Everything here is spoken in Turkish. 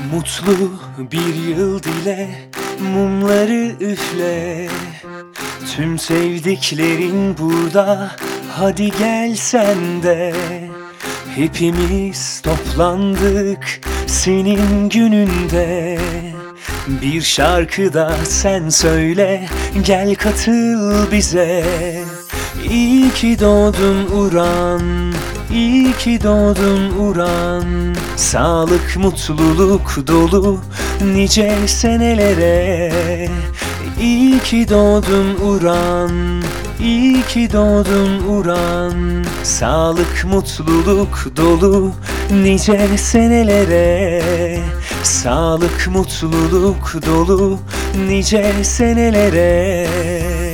Mutlu bir yıl dile, mumları üfle. Tüm sevdiklerin burada, hadi gel sen de. Hepimiz toplandık senin gününde. Bir şarkı da sen söyle, gel katıl bize. İyi ki doğdun Uran, iyi ki doğdun Uran. Sağlık, mutluluk dolu nice senelere. İyi ki doğdun Uran, iyi ki doğdun Uran. Sağlık, mutluluk dolu nice senelere. Sağlık, mutluluk dolu nice senelere.